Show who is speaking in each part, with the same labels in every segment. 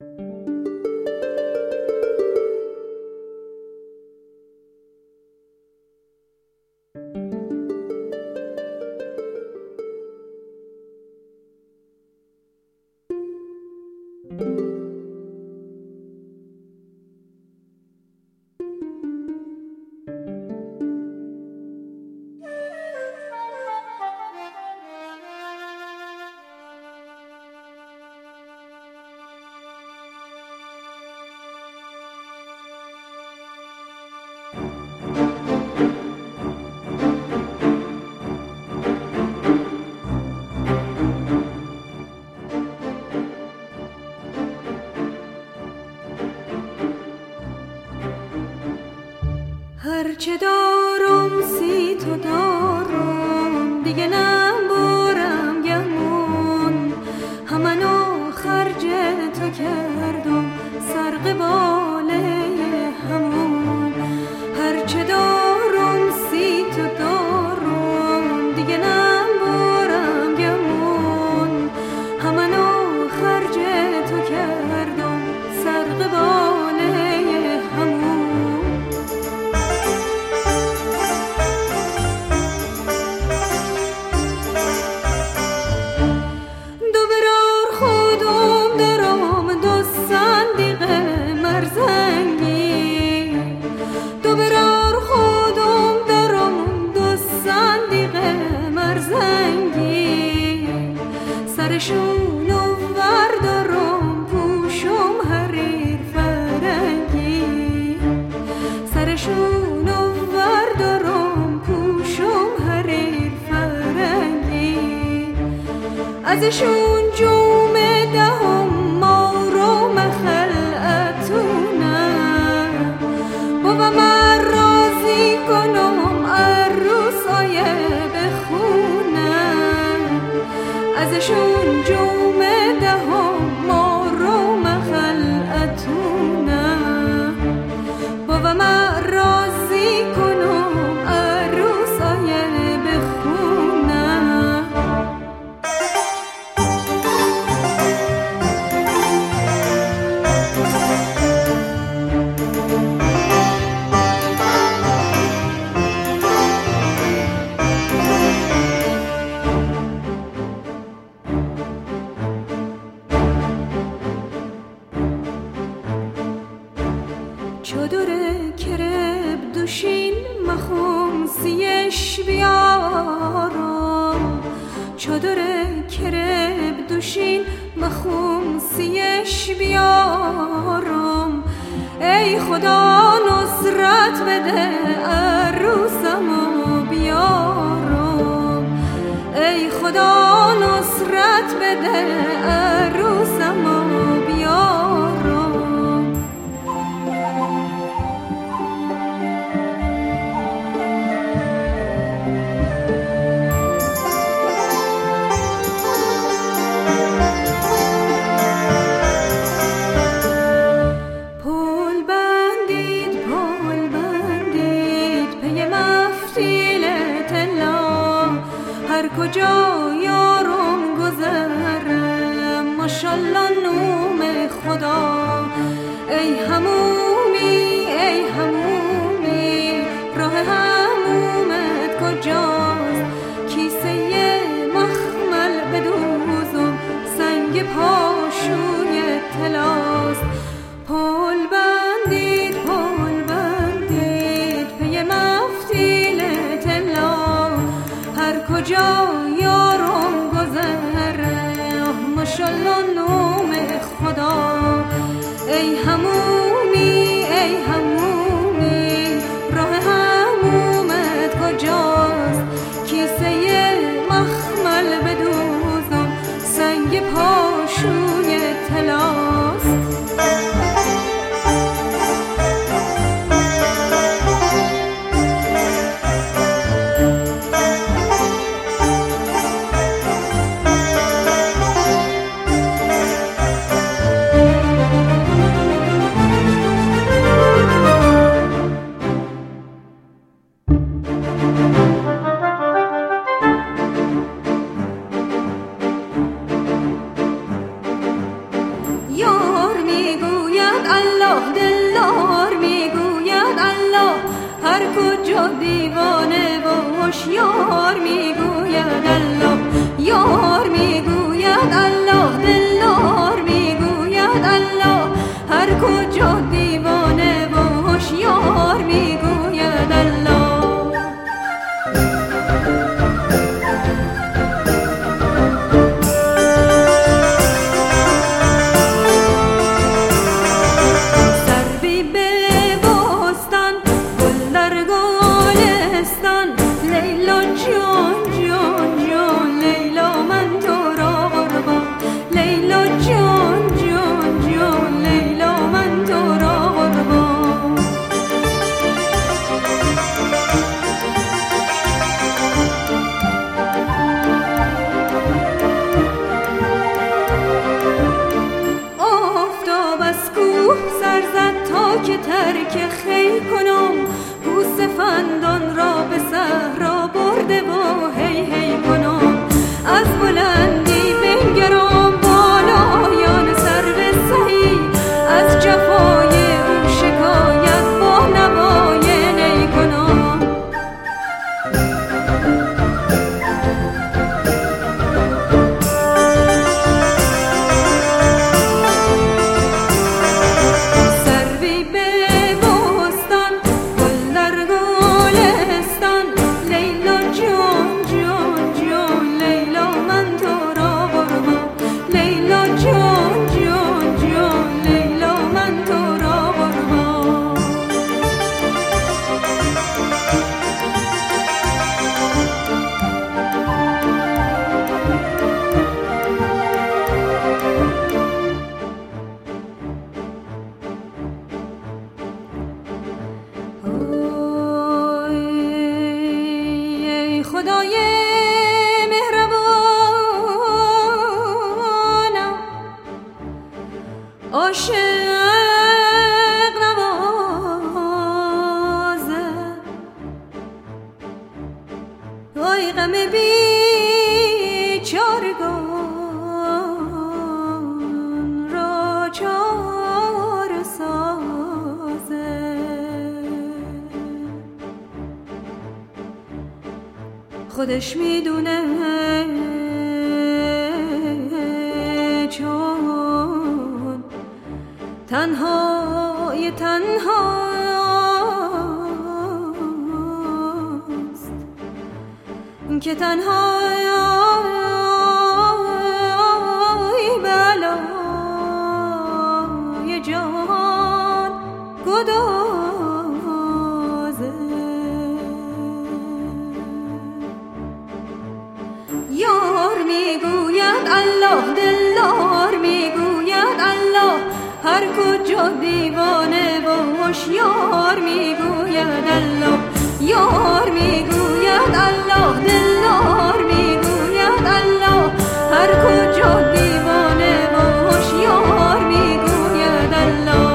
Speaker 1: هرچه دارم سی تو دارم، دیگه نبارم گمون، همنو خرج تو کردم سر قباله همون. هرچه دارم سی تو دارم، دیگه نبارم گمون، همنو خرج تو کردم سر قباله همون. سرشونو وردارم پوشم حریر فرنگی، سرشونو وردارم پوشم حریر فرنگی. ازشون جوم دهم مارو مخلعتونم، بابا من راضی کنم عروسای بخونم. ازشون جوم دهم مارو مخلعتونم، بابا من راضی کنم عروسای بخونم. چادر کرب دوشین مخوم سیش بیارم، چادر کرب دوشین مخوم سیش بیارم. ای خدا نصرت بده عروسمو بیارم، ای خدا نصرت بده عروسمو بیارم. کجا یارم گذرم ماشالله نوم خدا. ای همومی ای همومی راه همومت کجاست؟ کیسه مخمل بدوزم سنگ پاشوی طلاست. پل بندید پی مفتیل طلا، هر کجا یارم گذره ماشالله نوم خدا. ای همومی ای همومی الله دلدار میگوید الله، هر کجا دیوانه و هوشیار میگوید الله، یار میگوید الله دلدار میگوید الله، هر کجا دیوانه و هوشیار میگوید الله. که ترک خیل کنم، بوسه فندان را به صحرا برده و هی هی کنم، از بلندی بنگرم بالایان سرو سهی، از جفای او شکایت با نوای نی کنم. خدای مهربانم، عاشق نوازه، وای غم بیچارگان را چاره سازه. خودش میدونه چون تنهای تنهاست، که تنهای بلای جان گدازه. یار میگوید الله دلدار میگوید الله، هر کجا دیوانه و هوشیار میگوید الله، یار میگوید الله دلدار میگوید الله، هر کجا دیوانه و هوشیار میگوید الله.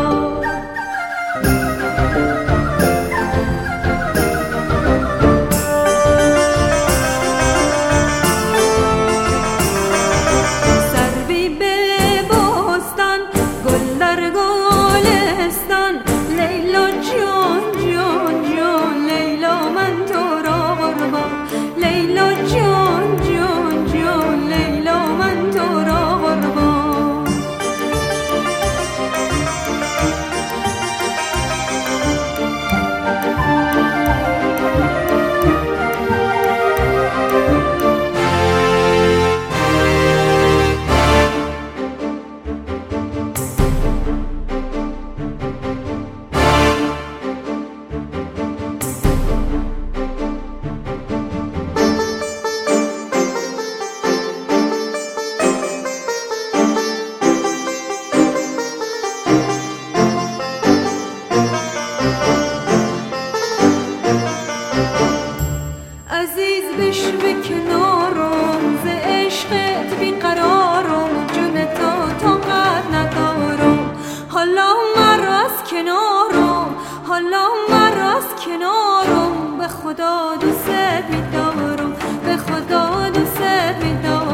Speaker 1: خدا دوست می‌دارم، به خدا دوست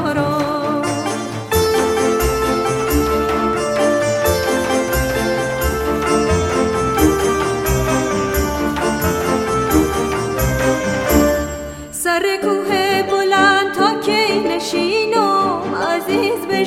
Speaker 1: می‌دارم.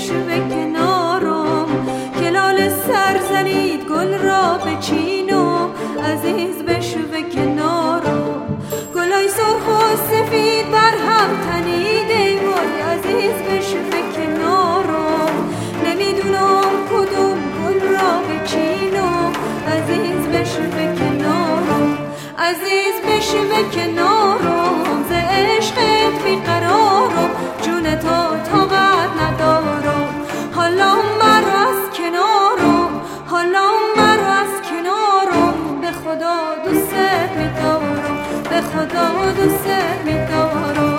Speaker 1: بشوه کنارم که لاله سر زنید گل را بچینم عزیز بشوه کنارم گلای سرخ و سفید بر هم تنیده وای عزیز بشوه کنارم نمیدونم کدوم گل را بچینم عزیز بشوه کنارم عزیز بشوه کنارم ز عشقت بیقرارم جون تو طاقت ندارم حالا مرا از کنارم حالا مرا از کنارم به خدا دوست می‌دارم به خدا دوست می‌دارم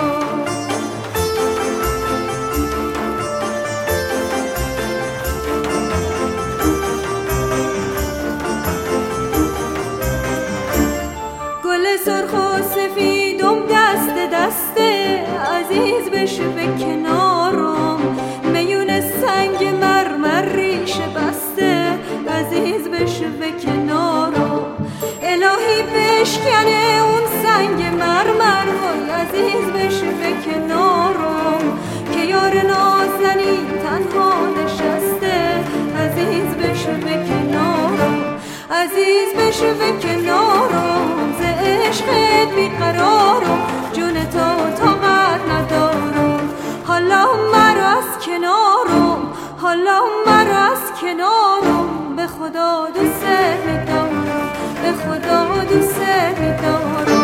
Speaker 1: گل سرخ و سفیدم دست دسته عزیز بشوه کنارم میون سنگ مرمر ریشه بسته عزیز بشوه کنارم الهی بشکنه اون سنگ مرمر وای عزیز بشوه کنارم که یار نازنین تنها نشسته عزیز بشوه کنارم عزیز بشوه کنارم ز عشقت بیقرارم جون تو طاقت ندارم حالا مرا از کنارم حالا مرا از کنارم به خدا دوست می‌دارم به خدا دوست می‌دارم